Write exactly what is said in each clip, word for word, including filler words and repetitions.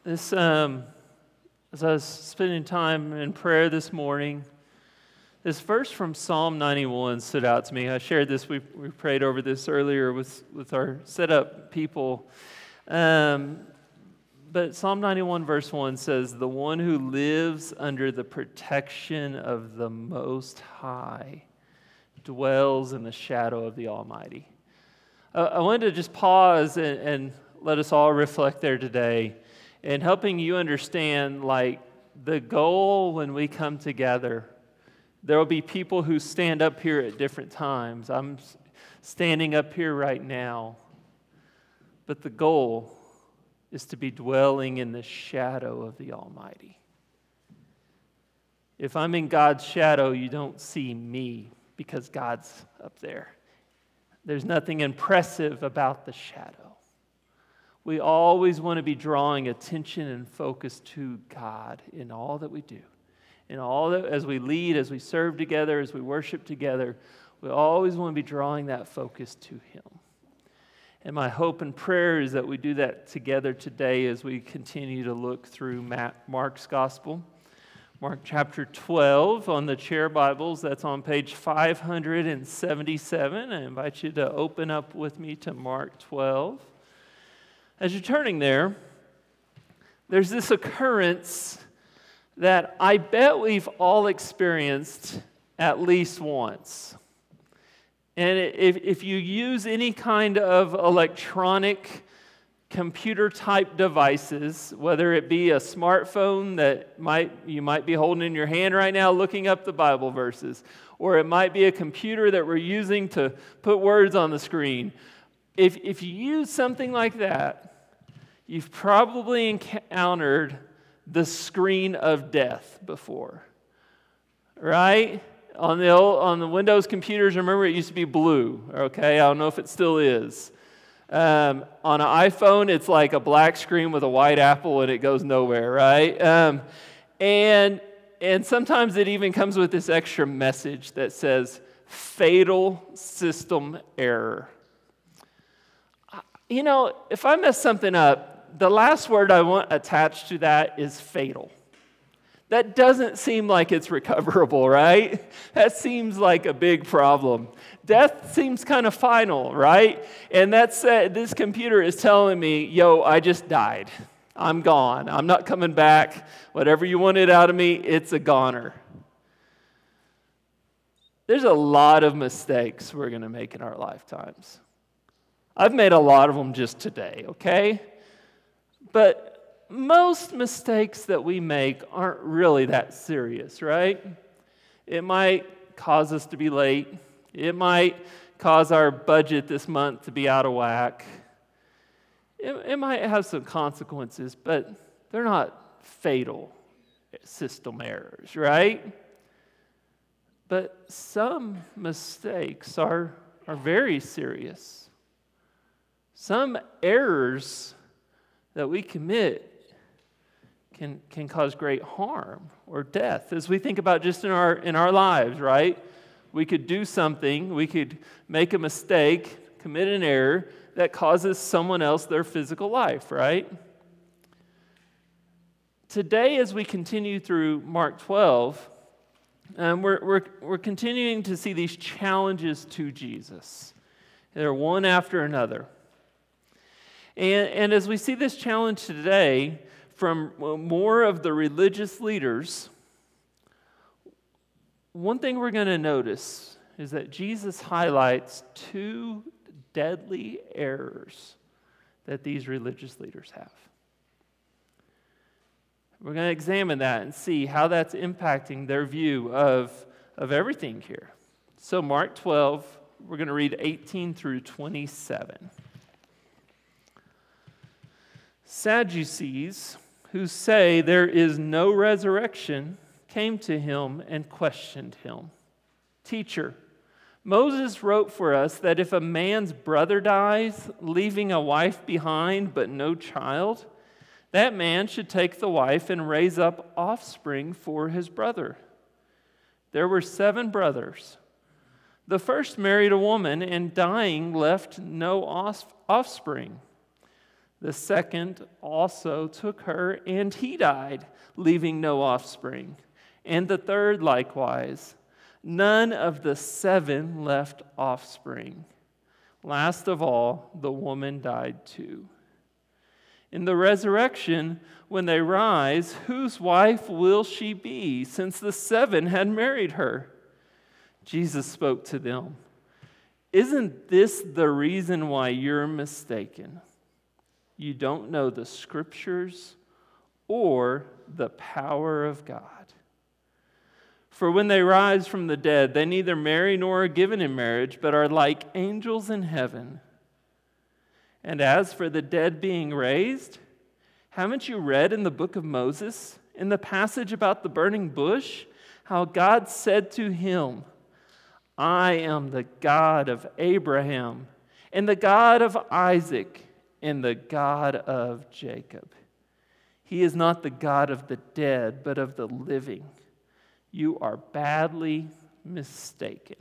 This, um, as I was spending time in prayer this morning, this verse from Psalm ninety-one stood out to me. I shared this, we, we prayed over this earlier with, with our setup people. Um, but Psalm ninety-one verse one says, "The one who lives under the protection of the Most High dwells in the shadow of the Almighty." Uh, I wanted to just pause and, and let us all reflect there today, and helping you understand, like, the goal when we come together. There will be people who stand up here at different times. I'm standing up here right now. But the goal is to be dwelling in the shadow of the Almighty. If I'm in God's shadow, you don't see me because God's up there. There's nothing impressive about the shadow. We always want to be drawing attention and focus to God in all that we do. In all that, as we lead, as we serve together, as we worship together, we always want to be drawing that focus to Him. And my hope and prayer is that we do that together today as we continue to look through Mark's Gospel. Mark chapter twelve on the chair Bibles, that's on page five hundred seventy-seven. I invite you to open up with me to Mark twelve. As you're turning there, there's this occurrence that I bet we've all experienced at least once. And if, if you use any kind of electronic computer-type devices, whether it be a smartphone that might you might be holding in your hand right now looking up the Bible verses, or it might be a computer that we're using to put words on the screen. If, if you use something like that, you've probably encountered the screen of death before, right? On the old, on the Windows computers, remember it used to be blue, okay? I don't know if it still is. Um, on an iPhone, it's like a black screen with a white apple and it goes nowhere, right? Um, and, and sometimes it even comes with this extra message that says, "Fatal system error." You know, if I mess something up, the last word I want attached to that is fatal. That doesn't seem like it's recoverable, right? That seems like a big problem. Death seems kind of final, right? And that's uh, this computer is telling me, yo, I just died. I'm gone. I'm not coming back. Whatever you wanted out of me, it's a goner. There's a lot of mistakes we're going to make in our lifetimes. I've made a lot of them just today, okay? But most mistakes that we make aren't really that serious, right? It might cause us to be late. It might cause our budget this month to be out of whack. It, it might have some consequences, but they're not fatal system errors, right? But some mistakes are, are very serious. Some errors that we commit can, can cause great harm or death. As we think about just in our in our lives, right? We could do something, we could make a mistake, commit an error that causes someone else their physical life, right? Today, as we continue through Mark twelve, um, we're, we're, we're continuing to see these challenges to Jesus. They're one after another. And, and as we see this challenge today from more of the religious leaders, one thing we're going to notice is that Jesus highlights two deadly errors that these religious leaders have. We're going to examine that and see how that's impacting their view of, of everything here. So Mark twelve, we're going to read eighteen through twenty-seven. Sadducees, who say there is no resurrection, came to him and questioned him. "Teacher, Moses wrote for us that if a man's brother dies, leaving a wife behind but no child, that man should take the wife and raise up offspring for his brother. There were seven brothers. The first married a woman and dying left no offspring. The second also took her, and he died, leaving no offspring. And the third likewise. None of the seven left offspring. Last of all, the woman died too. In the resurrection, when they rise, whose wife will she be, since the seven had married her? Jesus spoke to them. Isn't this the reason why you're mistaken? You don't know the Scriptures or the power of God. For when they rise from the dead, they neither marry nor are given in marriage, but are like angels in heaven. And as for the dead being raised, haven't you read in the book of Moses, in the passage about the burning bush, how God said to him, I am the God of Abraham, and the God of Isaac, and the God of Jacob. He is not the God of the dead, but of the living. You are badly mistaken.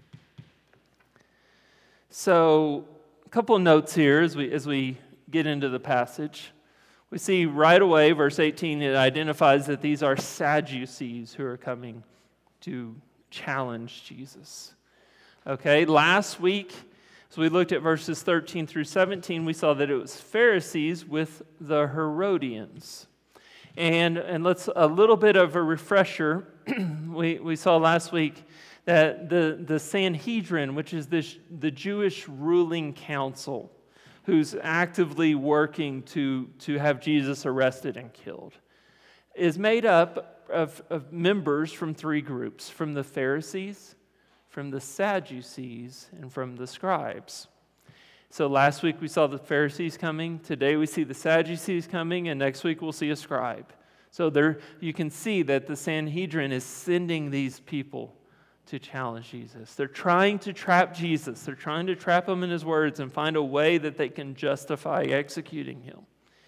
So, a couple of notes here as we as we get into the passage. We see right away, verse eighteen, it identifies that these are Sadducees who are coming to challenge Jesus. Okay, last week, as we looked at verses thirteen through seventeen, we saw that it was Pharisees with the Herodians. And, and let's, a little bit of a refresher, we, we saw last week that the, the Sanhedrin, which is this, the Jewish ruling council, who's actively working to, to have Jesus arrested and killed, is made up of, of members from three groups, from the Pharisees, from the Sadducees, and from the scribes. So last week we saw the Pharisees coming, today we see the Sadducees coming, and next week we'll see a scribe. So there you can see that the Sanhedrin is sending these people to challenge Jesus. They're trying to trap Jesus. They're trying to trap him in his words and find a way that they can justify executing him.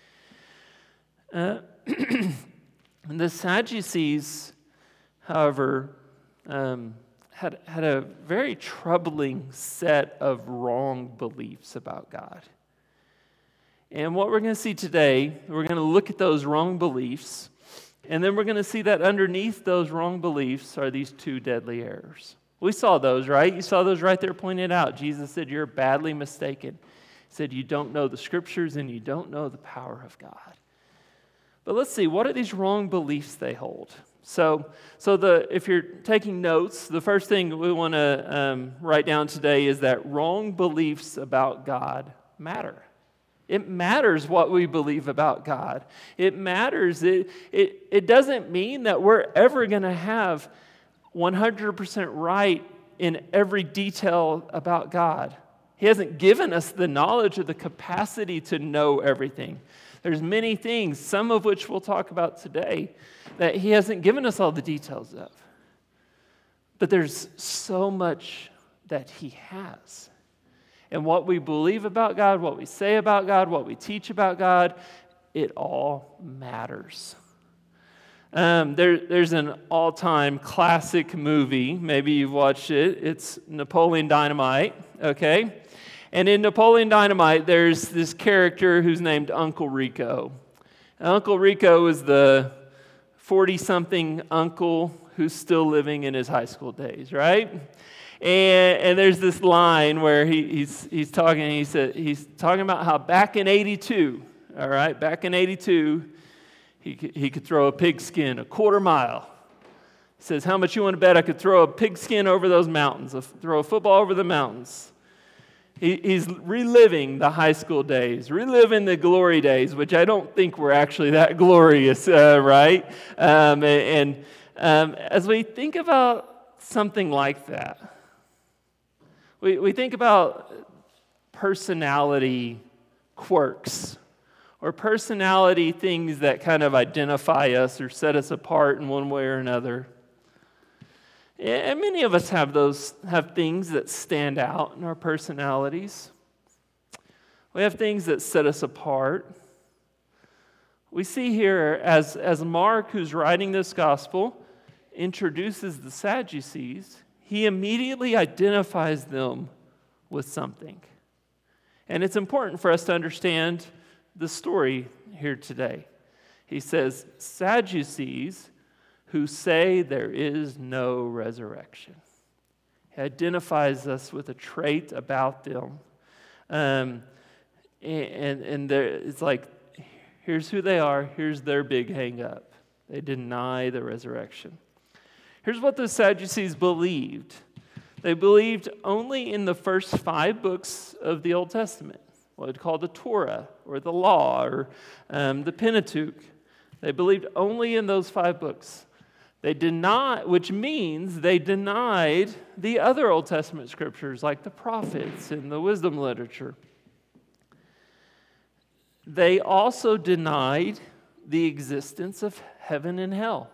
Uh, and the Sadducees, however, um, had, had a very troubling set of wrong beliefs about God. And what we're going to see today, we're going to look at those wrong beliefs, and then we're going to see that underneath those wrong beliefs are these two deadly errors. We saw those, right? You saw those right there pointed out. Jesus said, you're badly mistaken. He said, you don't know the Scriptures and you don't know the power of God. But let's see, what are these wrong beliefs they hold? So, so the if you're taking notes, the first thing we want to um, write down today is that wrong beliefs about God matter. It matters what we believe about God. It matters. It, it, it doesn't mean that we're ever going to have one hundred percent right in every detail about God. He hasn't given us the knowledge or the capacity to know everything. There's many things, some of which we'll talk about today, that he hasn't given us all the details of. But there's so much that he has. And what we believe about God, what we say about God, what we teach about God, it all matters. Um, there, there's an all-time classic movie. Maybe you've watched it. It's Napoleon Dynamite, okay? And in Napoleon Dynamite, there's this character who's named Uncle Rico. And Uncle Rico is the forty-something uncle who's still living in his high school days, right? And, and there's this line where he, he's he's talking. He said he's talking about how back in eighty-two, all right, back in eighty-two, he could, he could throw a pigskin a quarter mile. He says, "How much you want to bet I could throw a pigskin over those mountains? Throw a football over the mountains?" He, he's reliving the high school days, reliving the glory days, which I don't think were actually that glorious, uh, right? Um, and and um, as we think about something like that, we we think about personality quirks or personality things that kind of identify us or set us apart in one way or another. And many of us have those have things that stand out in our personalities. We have things that set us apart. We see here as, as Mark, who's writing this gospel, introduces the Sadducees, he immediately identifies them with something. And it's important for us to understand the story here today. He says, Sadducees who say there is no resurrection. He identifies us with a trait about them. Um, and and it's like, here's who they are. Here's their big hang up. They deny the resurrection. Here's what the Sadducees believed. They believed only in the first five books of the Old Testament, what we'd call the Torah or the Law or um, the Pentateuch. They believed only in those five books. They denied, which means they denied the other Old Testament scriptures like the prophets and the wisdom literature. They also denied the existence of heaven and hell.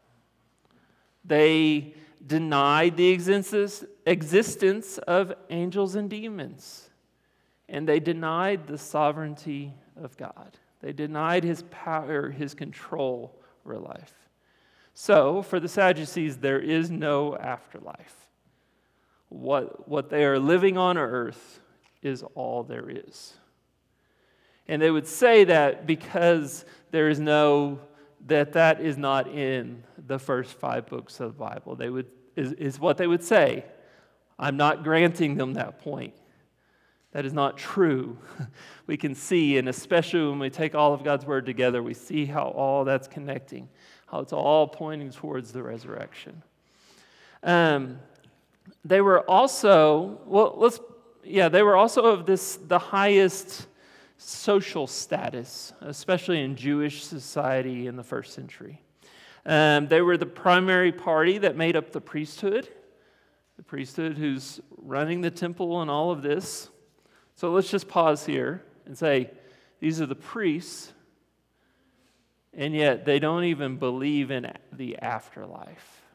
They denied the existence, existence of angels and demons. And they denied the sovereignty of God. They denied his power, his control over life. So, for the Sadducees, there is no afterlife. What, what they are living on earth is all there is. And they would say that because there is no, that that is not in the first five books of the Bible. They would, is, is what they would say. I'm not granting them that point. That is not true. We can see, and especially when we take all of God's word together, we see how all that's connecting, how it's all pointing towards the resurrection. Um, they were also, well, let's, yeah, they were also of this, the highest social status, especially in Jewish society in the first century. Um, they were the primary party that made up the priesthood, the priesthood who's running the temple and all of this. So let's just pause here and say, these are the priests, and yet they don't even believe in the afterlife.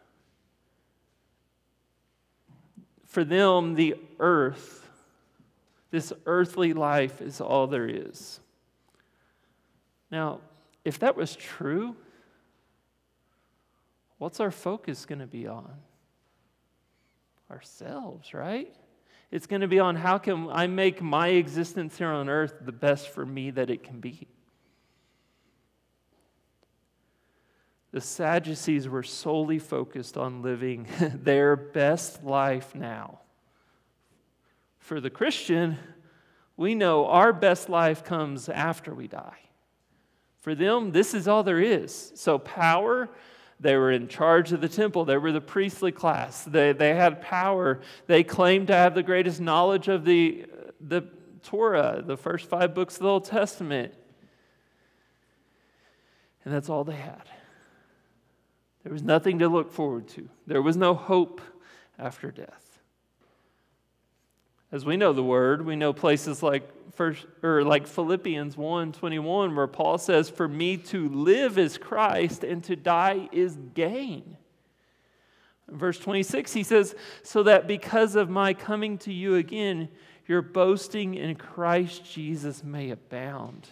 For them, the earth, this earthly life is all there is. Now, if that was true, what's our focus going to be on? Ourselves, right? It's going to be on how can I make my existence here on earth the best for me that it can be. The Sadducees were solely focused on living their best life now. For the Christian, we know our best life comes after we die. For them, this is all there is. So power, they were in charge of the temple. They were the priestly class. They, they had power. They claimed to have the greatest knowledge of the, the Torah, the first five books of the Old Testament. And that's all they had. There was nothing to look forward to. There was no hope after death. As we know the word, we know places like first or like Philippians one twenty-one, where Paul says, "For me to live is Christ, and to die is gain." In verse twenty-six, he says, "So that because of my coming to you again, your boasting in Christ Jesus may abound."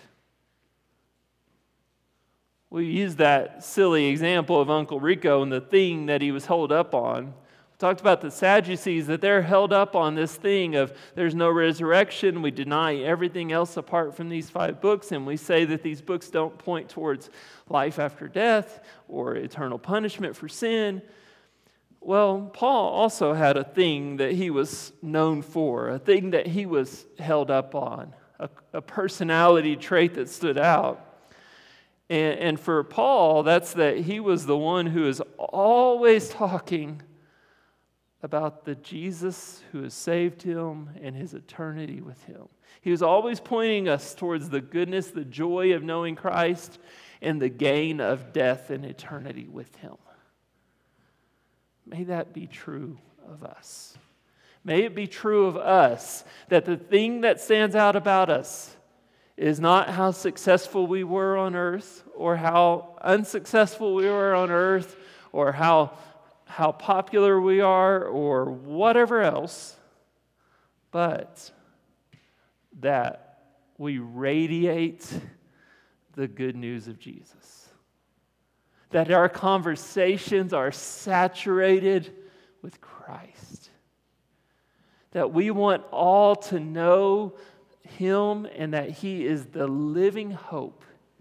We use that silly example of Uncle Rico and the thing that he was held up on. We talked about the Sadducees, that they're held up on this thing of there's no resurrection. We deny everything else apart from these five books, and we say that these books don't point towards life after death or eternal punishment for sin. Well, Paul also had a thing that he was known for, a thing that he was held up on, a, a personality trait that stood out. And, and for Paul, that's that he was the one who is always talking about the Jesus who has saved him and his eternity with him. He was always pointing us towards the goodness, the joy of knowing Christ, and the gain of death and eternity with him. May that be true of us. May it be true of us that the thing that stands out about us is not how successful we were on earth or how unsuccessful we were on earth or how, how popular we are or whatever else, but that we radiate the good news of Jesus. That our conversations are saturated with Christ. That we want all to know him and that he is the living hope,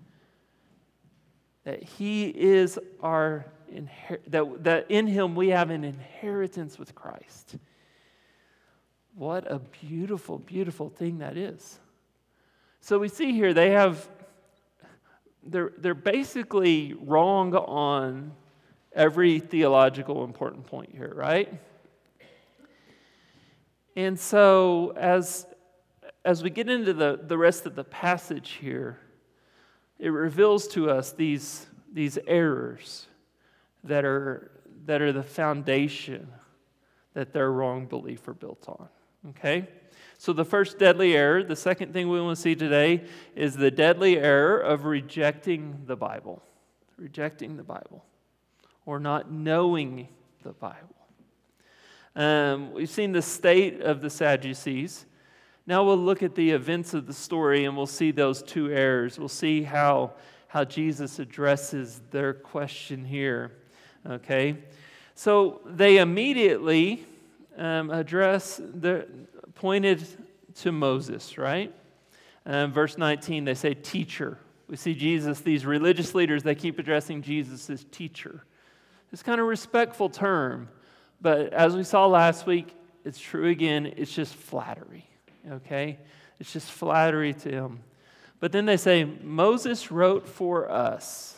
that he is our inher- that, that in him we have an inheritance with Christ. What a beautiful, beautiful thing that is. So we see here they have, they're, they're basically wrong on every theological important point here, right? And so as, as we get into the, the rest of the passage here, it reveals to us these, these errors that are, that are the foundation that their wrong belief are built on. Okay? So the first deadly error, the second thing we want to see today is the deadly error of rejecting the Bible. Rejecting the Bible. Or not knowing the Bible. Um, we've seen the state of the Sadducees. Now we'll look at the events of the story and we'll see those two errors. We'll see how, how Jesus addresses their question here. Okay? So they immediately um, address, the, pointed to Moses, right? Um, verse nineteen, they say, teacher. We see Jesus, these religious leaders, they keep addressing Jesus as teacher. It's kind of a respectful term, but as we saw last week, it's true again, it's just flattery, okay? It's just flattery to him. But then they say, Moses wrote for us.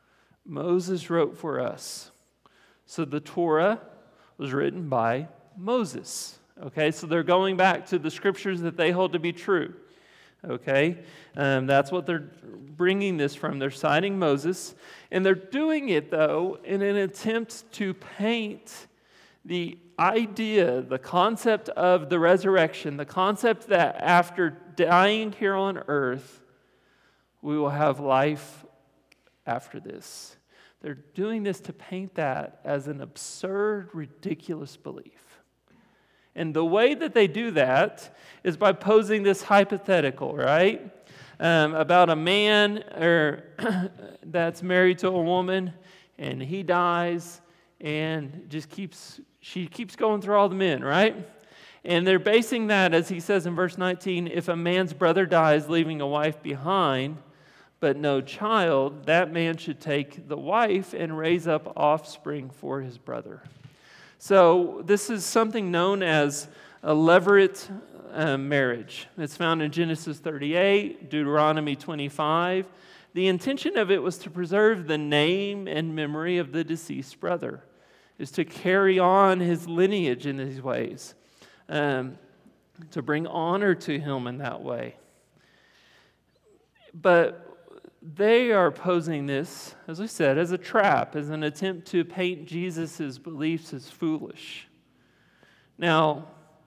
Moses wrote for us. So the Torah was written by Moses, okay? So they're going back to the scriptures that they hold to be true, okay? Um, that's what they're bringing this from. They're citing Moses, and they're doing it, though, in an attempt to paint the idea, the concept of the resurrection, the concept that after dying here on earth, we will have life after this. They're doing this to paint that as an absurd, ridiculous belief. And the way that they do that is by posing this hypothetical, right? Um, about a man or that's married to a woman, and he dies, and just keeps she keeps going through all the men, right? And they're basing that, as he says in verse nineteen, if a man's brother dies leaving a wife behind, but no child, that man should take the wife and raise up offspring for his brother. So this is something known as a levirate uh, marriage. It's found in Genesis thirty-eight, Deuteronomy twenty-five. The intention of it was to preserve the name and memory of the deceased brother, is to carry on his lineage in these ways, um, to bring honor to him in that way. But they are posing this, as we said, as a trap, as an attempt to paint Jesus' beliefs as foolish. Now,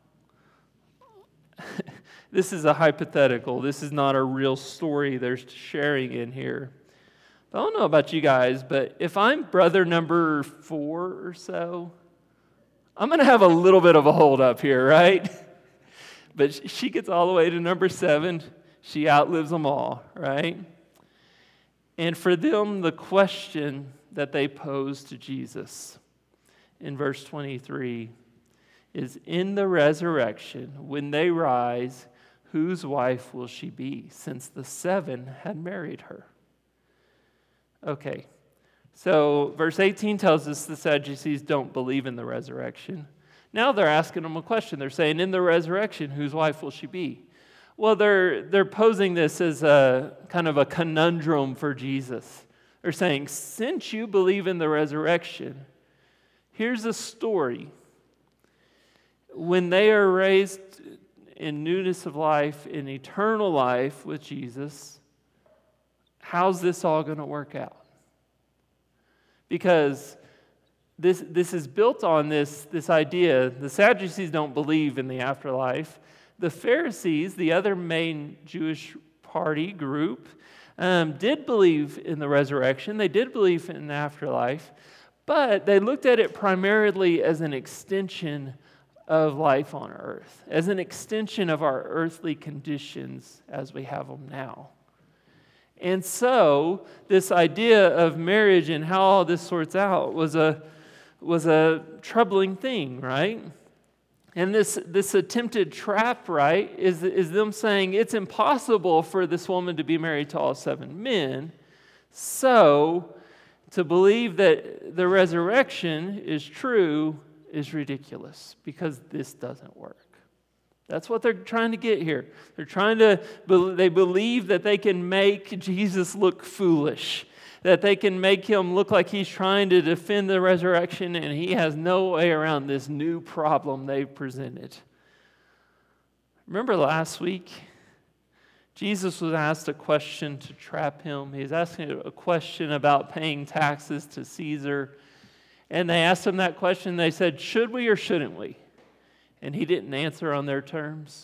this is a hypothetical. This is not a real story they're sharing in here. I don't know about you guys, but if I'm brother number four or so, I'm going to have a little bit of a hold up here, right? But she gets all the way to number seven. She outlives them all, right? And for them, the question that they pose to Jesus in verse twenty-three is, in the resurrection, when they rise, whose wife will she be, since the seven had married her? Okay, so verse eighteen tells us the Sadducees don't believe in the resurrection. Now they're asking them a question. They're saying, in the resurrection, whose wife will she be? Well, they're, they're posing this as a kind of a conundrum for Jesus. They're saying, since you believe in the resurrection, here's a story. When they are raised in newness of life, in eternal life with Jesus, how's this all going to work out? Because this, this is built on this, this idea. The Sadducees don't believe in the afterlife. The Pharisees, the other main Jewish party group, um, did believe in the resurrection. They did believe in the afterlife, but they looked at it primarily as an extension of life on earth, as an extension of our earthly conditions as we have them now. And so this idea of marriage and how all this sorts out was a, was a troubling thing, right? And this, this attempted trap, right, is, is them saying it's impossible for this woman to be married to all seven men. So, to believe that the resurrection is true is ridiculous because this doesn't work. That's what they're trying to get here. They're trying to, they believe that they can make Jesus look foolish, that they can make him look like he's trying to defend the resurrection, and he has no way around this new problem they've presented. Remember last week, Jesus was asked a question to trap him. He was asking a question about paying taxes to Caesar, and they asked him that question. They said, should we or shouldn't we? And he didn't answer on their terms.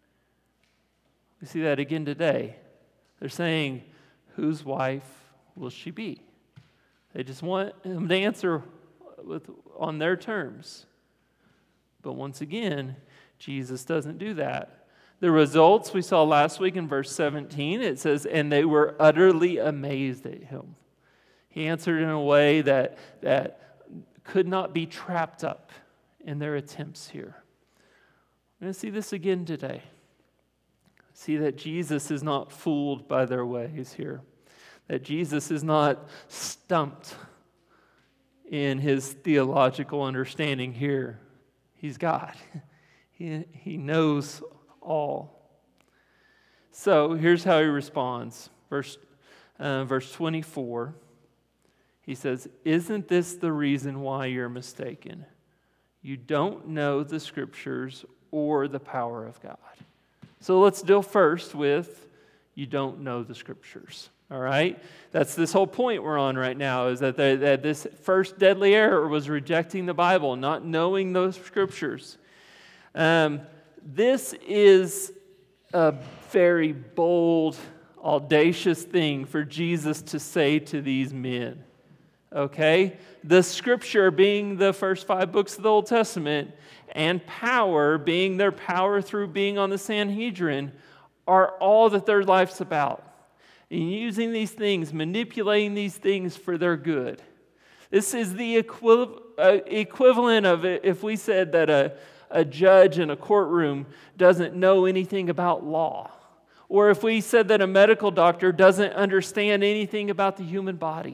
We see that again today. They're saying, whose wife will she be? They just want him to answer with, on their terms. But once again, Jesus doesn't do that. The results we saw last week in verse seventeen, it says, and they were utterly amazed at him. He answered in a way that, that could not be trapped up in their attempts here. We're going to see this again today. See that Jesus is not fooled by their ways here. That Jesus is not stumped in his theological understanding here. He's God. He, he knows all. So here's how he responds. Verse, uh, verse twenty-four, he says, isn't this the reason why you're mistaken? You don't know the Scriptures or the power of God. So let's deal first with you don't know the Scriptures. All right? That's this whole point we're on right now, is that, the, that this first deadly error was rejecting the Bible, not knowing those Scriptures. Um, this is a very bold, audacious thing for Jesus to say to these men. Okay? The Scripture being the first five books of the Old Testament, and power being their power through being on the Sanhedrin, are all that their life's about. And using these things, manipulating these things for their good. This is the equiv- uh, equivalent of it if we said that a, a judge in a courtroom doesn't know anything about law. Or if we said that a medical doctor doesn't understand anything about the human body.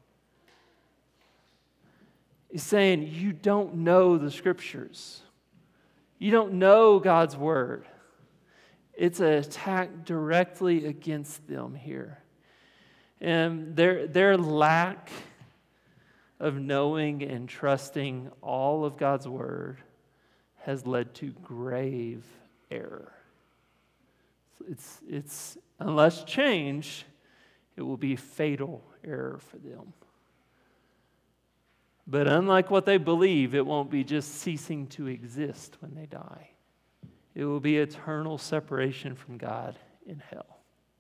He's saying, you don't know the Scriptures. You don't know God's Word. It's an attack directly against them here. And their, their lack of knowing and trusting all of God's Word has led to grave error. It's, it's unless changed, it will be fatal error for them. But unlike what they believe, it won't be just ceasing to exist when they die. It will be eternal separation from God in hell.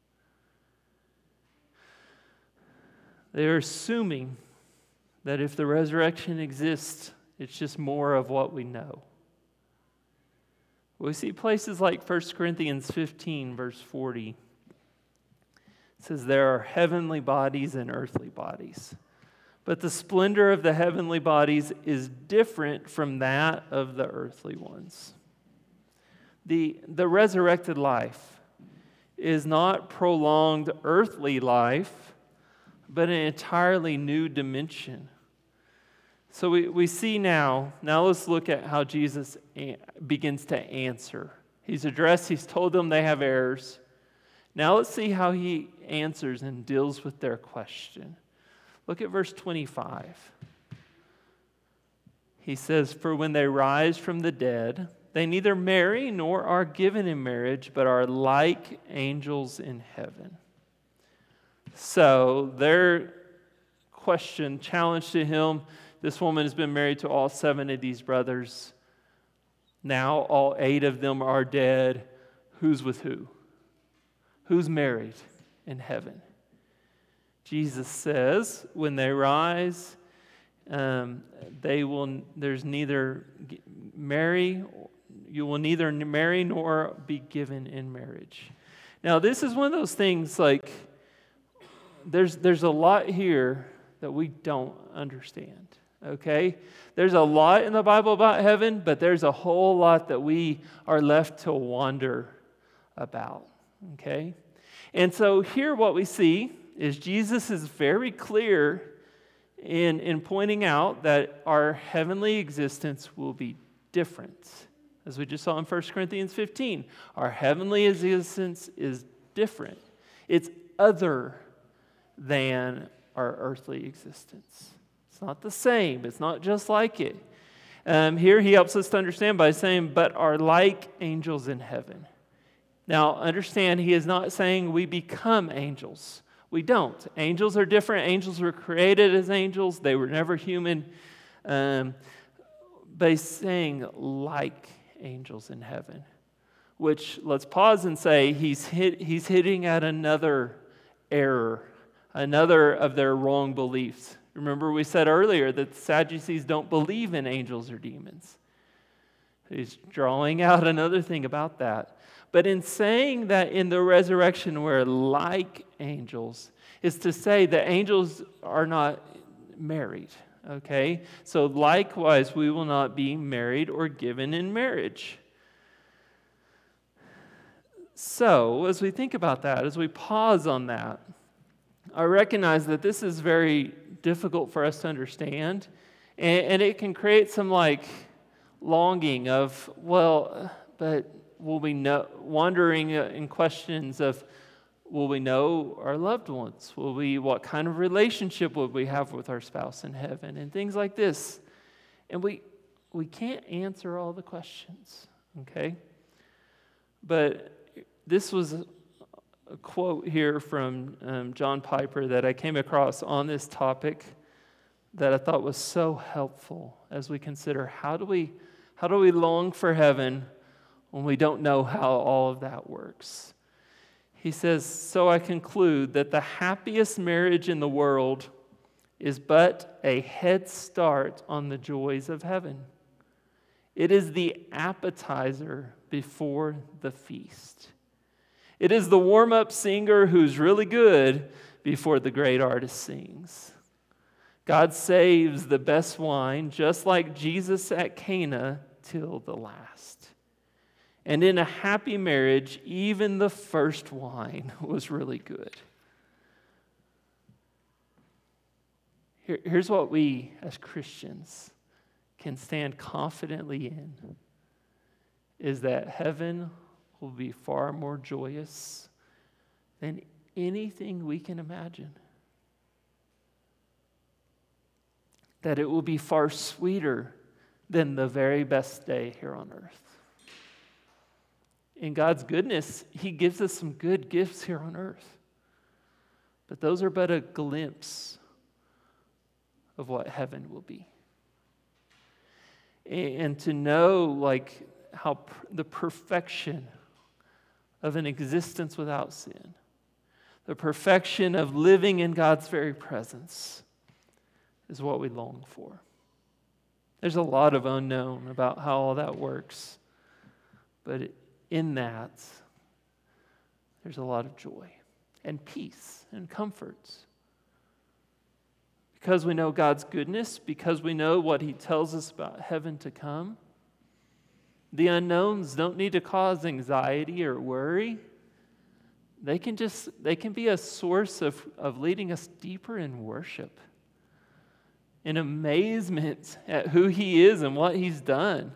They are assuming that if the resurrection exists, it's just more of what we know. We see places like First Corinthians fifteen, verse forty. It says, there are heavenly bodies and earthly bodies. But the splendor of the heavenly bodies is different from that of the earthly ones. The, the resurrected life is not prolonged earthly life, but an entirely new dimension. So we, we see now, now let's look at how Jesus a- begins to answer. He's addressed, he's told them they have errors. Now let's see how he answers and deals with their question. Look at verse twenty-five. He says, for when they rise from the dead, they neither marry nor are given in marriage, but are like angels in heaven. So their question, challenge to him, this woman has been married to all seven of these brothers. Now all eight of them are dead. Who's with who? Who's married in heaven? Jesus says, when they rise, um, they will. There's neither marry, you will neither marry nor be given in marriage. Now, this is one of those things. Like, there's there's a lot here that we don't understand. okay? There's a lot in the Bible about heaven, but there's a whole lot that we are left to wonder about, okay? And so here what we see is Jesus is very clear in, in pointing out that our heavenly existence will be different. As we just saw in First Corinthians fifteen, our heavenly existence is different. It's other than our earthly existence. It's not the same. It's not just like it. Um, here he helps us to understand by saying, but are like angels in heaven. Now, understand, he is not saying we become angels. We don't. Angels are different. Angels were created as angels. They were never human. Um, but he's saying like angels in heaven, which, let's pause and say, he's hit, he's hitting at another error, another of their wrong beliefs. Remember we said earlier that the Sadducees don't believe in angels or demons. He's drawing out another thing about that. But in saying that in the resurrection we're like angels, is to say that angels are not married, okay? So likewise, we will not be married or given in marriage. So as we think about that, as we pause on that, I recognize that this is very difficult for us to understand, and, and it can create some like longing of, well, but will we know, wondering in questions of, will we know our loved ones? Will we, what kind of relationship would we have with our spouse in heaven? And things like this. And we we can't answer all the questions, okay? But this was a, a quote here from um, John Piper that I came across on this topic that I thought was so helpful as we consider how do we how do we long for heaven when we don't know how all of that works. He says, so I conclude that the happiest marriage in the world is but a head start on the joys of heaven. It is the appetizer before the feast. It is the warm-up singer who's really good before the great artist sings. God saves the best wine, just like Jesus at Cana, till the last. And in a happy marriage, even the first wine was really good. Here, here's what we as Christians can stand confidently in, is that heaven will be far more joyous than anything we can imagine. That it will be far sweeter than the very best day here on earth. In God's goodness, He gives us some good gifts here on earth. But those are but a glimpse of what heaven will be. And to know, like, how the perfection of an existence without sin, the perfection of living in God's very presence, is what we long for. There's a lot of unknown about how all that works, but it, in that, there's a lot of joy and peace and comforts. Because we know God's goodness, because we know what He tells us about heaven to come, the unknowns don't need to cause anxiety or worry. They can just, they can be a source of, of leading us deeper in worship, in amazement at who He is and what He's done.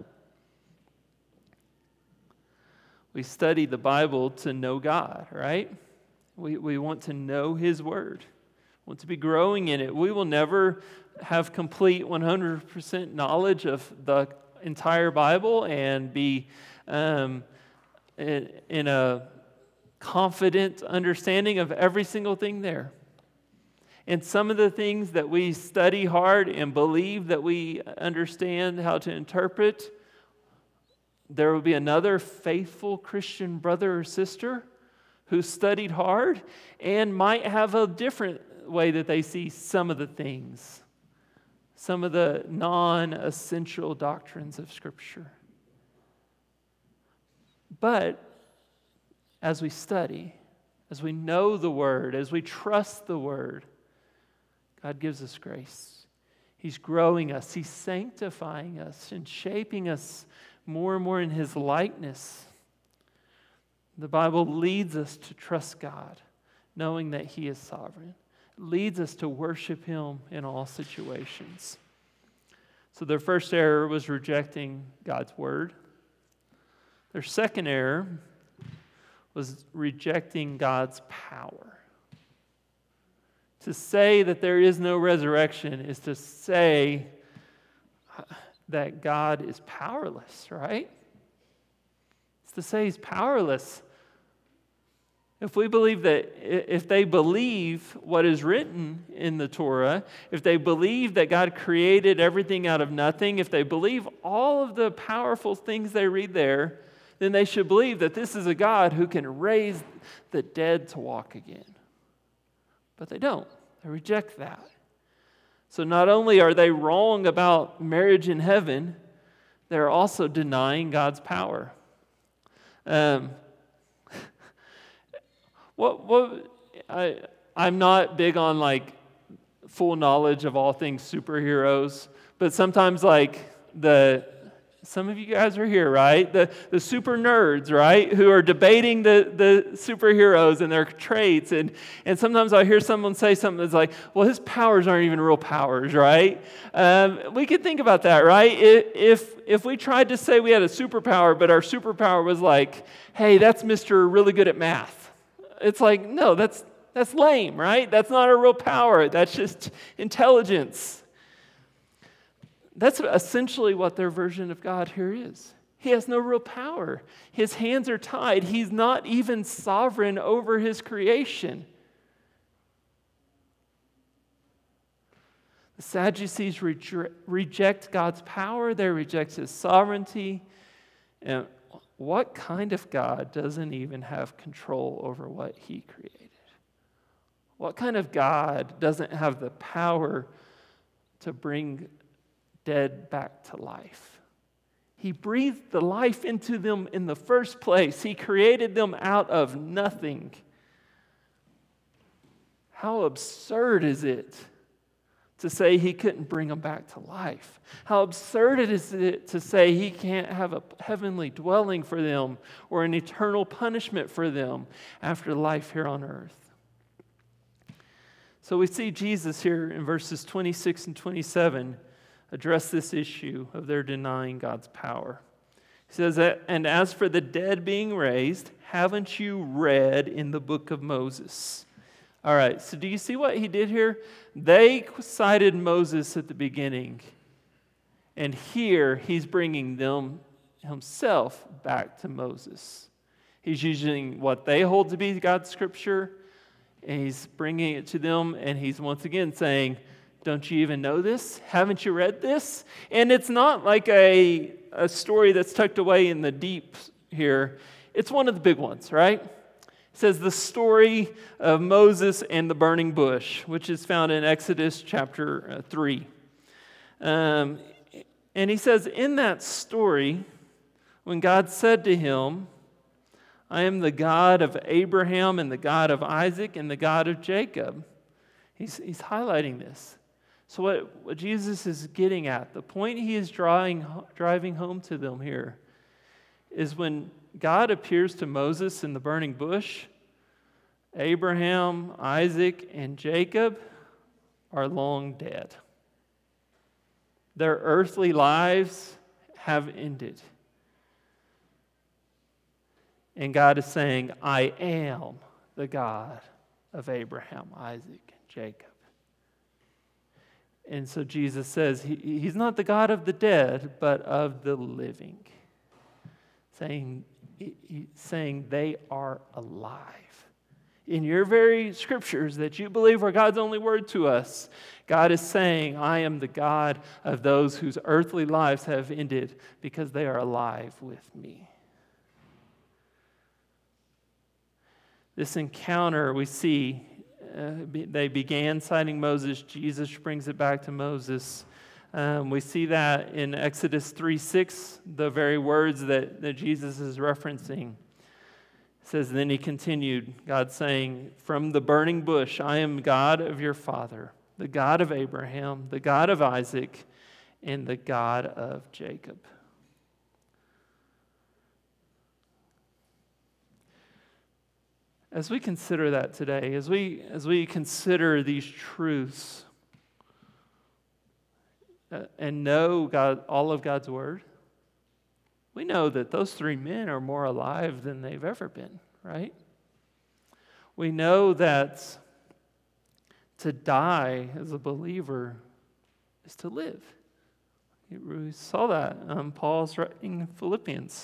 We study the Bible to know God, right? We, we want to know His Word. We want to be growing in it. We will never have complete one hundred percent knowledge of the entire Bible and be um, in, in a confident understanding of every single thing there. And some of the things that we study hard and believe that we understand how to interpret, there will be another faithful Christian brother or sister who studied hard and might have a different way that they see some of the things, some of the non-essential doctrines of Scripture. But as we study, as we know the Word, as we trust the Word, God gives us grace. He's growing us. He's sanctifying us and shaping us more and more in His likeness. The Bible leads us to trust God, knowing that He is sovereign. It leads us to worship Him in all situations. So their first error was rejecting God's word. Their second error was rejecting God's power. To say that there is no resurrection is to say that God is powerless, right? It's to say He's powerless. If we believe that, if they believe what is written in the Torah, if they believe that God created everything out of nothing, if they believe all of the powerful things they read there, then they should believe that this is a God who can raise the dead to walk again. But they don't. They reject that. So not only are they wrong about marriage in heaven, they're also denying God's power. Um, what what I I'm not big on like full knowledge of all things superheroes, but sometimes like the some of you guys are here, right? The the super nerds, right? Who are debating the, the superheroes and their traits. And, and sometimes I hear someone say something that's like, well, his powers aren't even real powers, right? Um, we could think about that, right? If, if we tried to say we had a superpower, but our superpower was like, hey, that's Mister really good at math. It's like, no, that's that's lame, right? That's not a real power. That's just intelligence. That's essentially what their version of God here is. He has no real power. His hands are tied. He's not even sovereign over His creation. The Sadducees re- reject God's power. They reject His sovereignty. And what kind of God doesn't even have control over what He created? What kind of God doesn't have the power to bring dead back to life? He breathed the life into them in the first place. He created them out of nothing. How absurd is it to say He couldn't bring them back to life? How absurd it is it to say He can't have a heavenly dwelling for them or an eternal punishment for them after life here on earth. So we see Jesus here in verses twenty-six and twenty-seven address this issue of their denying God's power. He says, and as for the dead being raised, haven't you read in the book of Moses? All right, so do you see what he did here? They cited Moses at the beginning, and here he's bringing them himself back to Moses. He's using what they hold to be God's scripture, and he's bringing it to them, and he's once again saying, don't you even know this? Haven't you read this? And it's not like a, a story that's tucked away in the deep here. It's one of the big ones, right? It says the story of Moses and the burning bush, which is found in Exodus chapter three. Um, and he says, in that story, when God said to him, I am the God of Abraham and the God of Isaac and the God of Jacob. He's, he's highlighting this. So what, what Jesus is getting at, the point he is drawing, driving home to them here, is when God appears to Moses in the burning bush, Abraham, Isaac, and Jacob are long dead. Their earthly lives have ended. And God is saying, I am the God of Abraham, Isaac, and Jacob. And so Jesus says he, he's not the God of the dead, but of the living. Saying, he, saying they are alive. In your very scriptures that you believe are God's only word to us, God is saying, I am the God of those whose earthly lives have ended because they are alive with me. This encounter we see, uh, be, they began citing Moses. Jesus brings it back to Moses. Um, we see that in Exodus three six, the very words that, that Jesus is referencing. It says, then he continued, God saying, from the burning bush, I am God of your father, the God of Abraham, the God of Isaac, and the God of Jacob. As we consider that today, as we as we consider these truths uh, and know God, all of God's word, we know that those three men are more alive than they've ever been, right? We know that to die as a believer is to live. We saw that. Um, Paul's writing Philippians.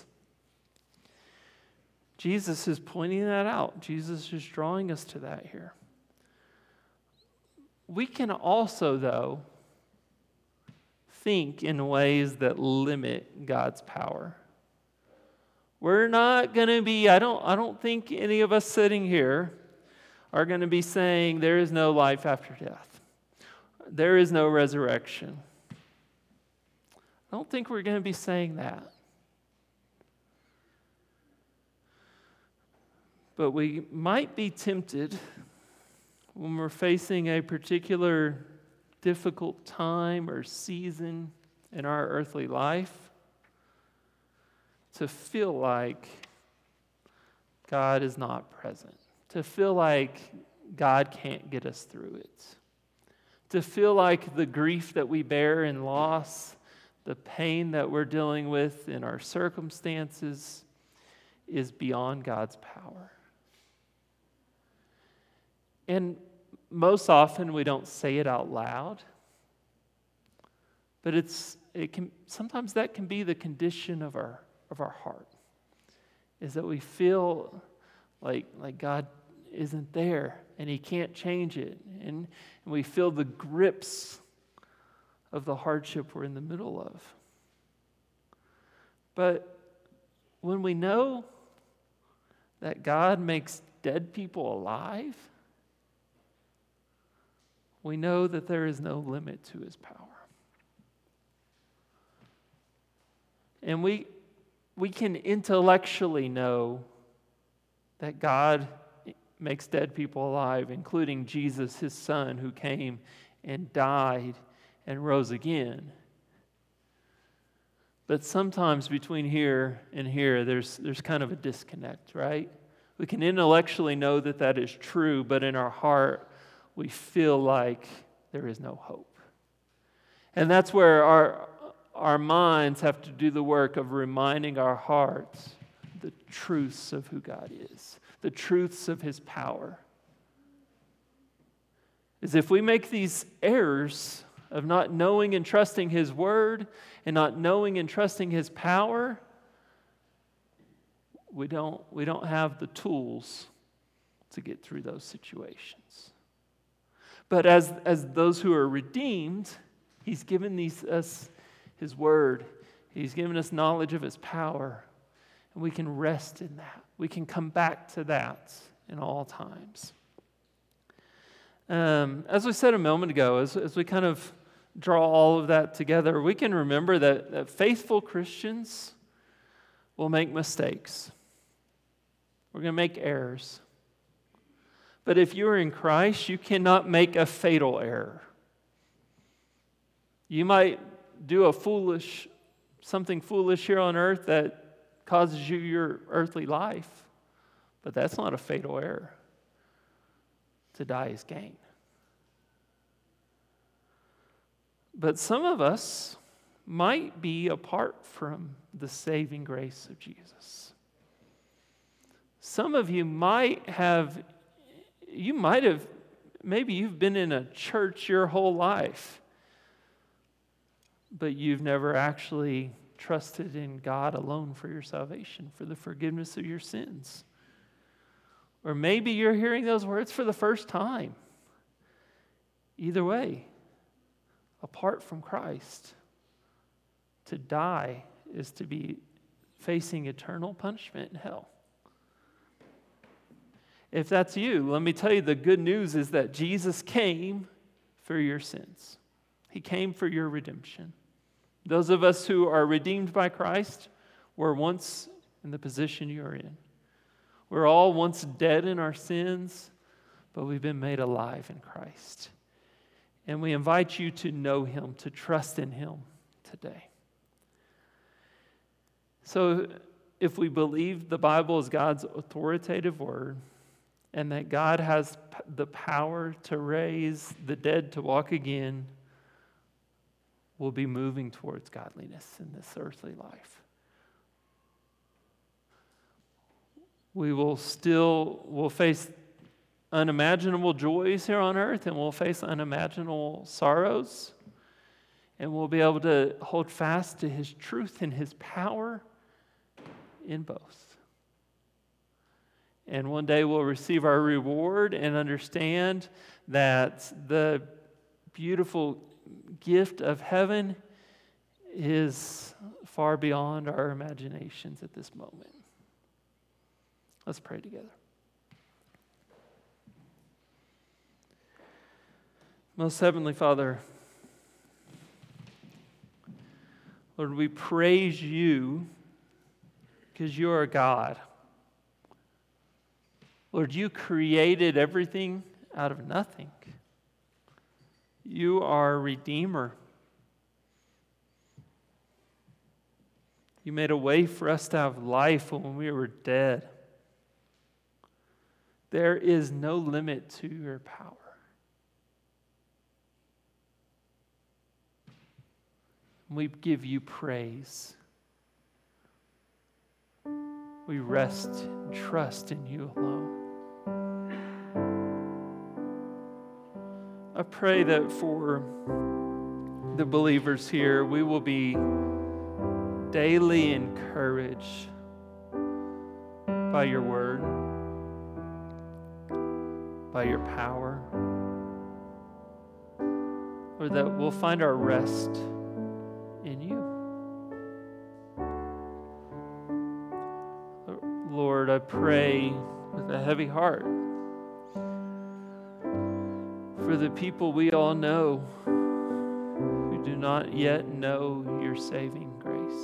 Jesus is pointing that out. Jesus is drawing us to that here. We can also, though, think in ways that limit God's power. We're not going to be, I don't, I don't think any of us sitting here are going to be saying there is no life after death. There is no resurrection. I don't think we're going to be saying that. But we might be tempted when we're facing a particular difficult time or season in our earthly life to feel like God is not present, to feel like God can't get us through it, to feel like the grief that we bear in loss, the pain that we're dealing with in our circumstances is beyond God's power. And most often we don't say it out loud, but it's it can sometimes that can be the condition of our of our heart, is that we feel like like God isn't there and He can't change it, and, and we feel the grips of the hardship we're in the middle of. But when we know that God makes dead people alive, we know that there is no limit to His power. And we we can intellectually know that God makes dead people alive, including Jesus, His Son, who came and died and rose again. But sometimes between here and here, there's there's kind of a disconnect, right? We can intellectually know that that is true, but in our heart, we feel like there is no hope. And that's where our, our minds have to do the work of reminding our hearts the truths of who God is, the truths of His power. Is if we make these errors of not knowing and trusting His word and not knowing and trusting His power, we don't, we don't have the tools to get through those situations. But as, as those who are redeemed, He's given these, us His word. He's given us knowledge of His power. And we can rest in that. We can come back to that in all times. Um, as we said a moment ago, as, as we kind of draw all of that together, we can remember that, that faithful Christians will make mistakes. We're going to make errors. But if you are in Christ, you cannot make a fatal error. You might do a foolish, something foolish here on earth that causes you your earthly life, but that's not a fatal error. To die is gain. But some of us might be apart from the saving grace of Jesus. Some of you might have You might have, maybe you've been in a church your whole life, but you've never actually trusted in God alone for your salvation, for the forgiveness of your sins. Or maybe you're hearing those words for the first time. Either way, apart from Christ, to die is to be facing eternal punishment in hell. If that's you, let me tell you, the good news is that Jesus came for your sins. He came for your redemption. Those of us who are redeemed by Christ were once in the position you're in. We're all once dead in our sins, but we've been made alive in Christ. And we invite you to know him, to trust in him today. So if we believe the Bible is God's authoritative word, and that God has p- the power to raise the dead to walk again, we'll be moving towards godliness in this earthly life. We will still, we'll face unimaginable joys here on earth, and we'll face unimaginable sorrows, and we'll be able to hold fast to his truth and his power in both. And one day we'll receive our reward and understand that the beautiful gift of heaven is far beyond our imaginations at this moment. Let's pray together. Most Heavenly Father, Lord, we praise you because you are God. Lord, you created everything out of nothing. You are a Redeemer. You made a way for us to have life when we were dead. There is no limit to your power. We give you praise. We rest and trust in you alone. I pray that for the believers here, we will be daily encouraged by your word, by your power, or that we'll find our rest in you. Lord, I pray with a heavy heart for the people we all know who do not yet know your saving grace.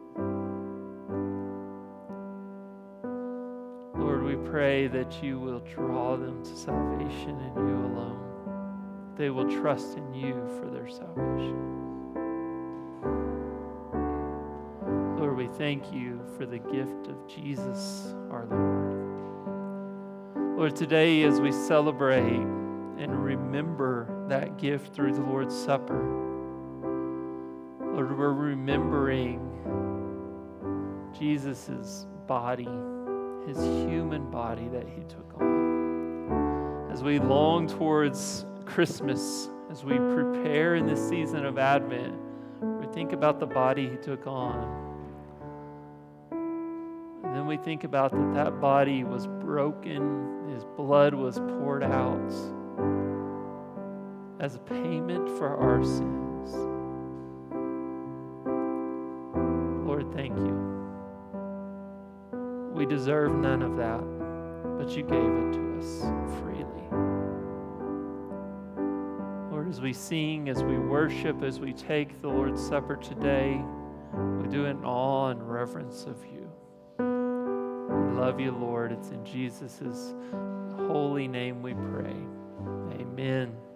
Lord, we pray that you will draw them to salvation in you alone. They will trust in you for their salvation. Lord, we thank you for the gift of Jesus, our Lord. Lord, today as we celebrate and remember that gift through the Lord's Supper, Lord, we're remembering Jesus' body, his human body that he took on. As we long towards Christmas, as we prepare in this season of Advent, we think about the body he took on. And then we think about that that body was broken, his blood was poured out as a payment for our sins. Lord, thank you. We deserve none of that, but you gave it to us freely. Lord, as we sing, as we worship, as we take the Lord's Supper today, we do it in awe and reverence of you. We love you, Lord. It's in Jesus' holy name we pray. Amen.